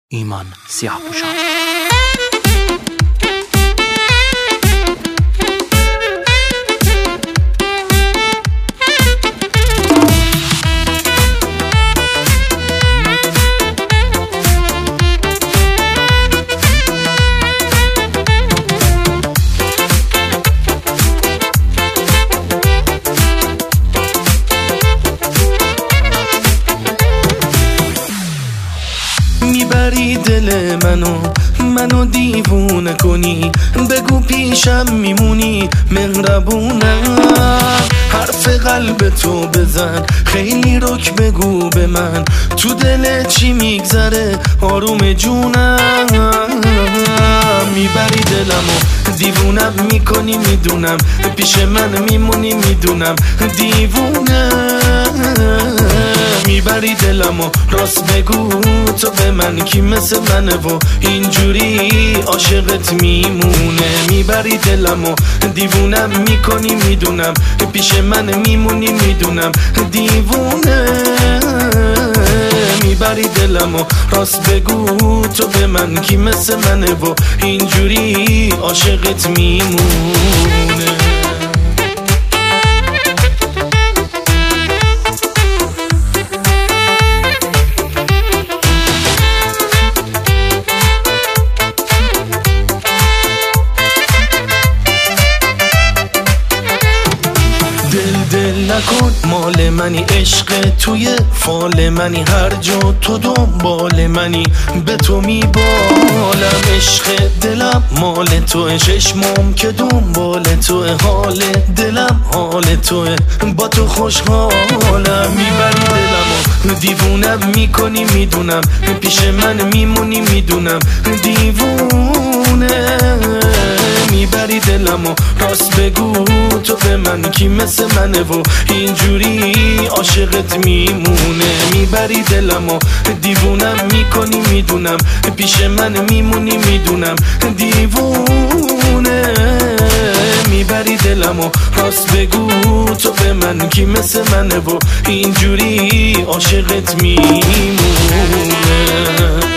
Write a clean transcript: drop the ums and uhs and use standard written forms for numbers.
ایمان سیاه‌پوشان. میبری دل منو دیوونه کنی، بگو پیشم میمونی مهربونم، حرف قلب تو بزن خیلی رک بگو به من، تو دل چی میگذره آروم جونم، میبری دلمو دیوونم میکنی میدونم، پیش من میمونی میدونم دیوونه، میبری دلمو راست بگو تو به من کی مثل منه و اینجوری عاشقت میمونه، میبری دلمو دیوونم میکنی میدونم، پیش من میمونی میدونم دیوونه، میبری دلمو راست بگو تو به من کی مثل منه و اینجوری عاشقت میمونه. دل نکن مال منی، عشق توی فال منی، هر جا تو دنبال منی به تو میبالم، عشق دلم مال توه، چشمام که دنبال توه، حال دلم حال توه، با تو خوشحالم، میبری دلمو دیوونم میکنی میدونم، پیش من میمونی میدونم دیوونه، میبری دلمو راست بگو تو به من کی مثل منه و اینجوری عاشقت میمونه، میبری دلمو دیوونم میکنی میدونم، پیش من میمونی میدونم دیوونه، میبری دلمو راست بگو تو به من کی مثل منه و اینجوری عاشقت میمونه.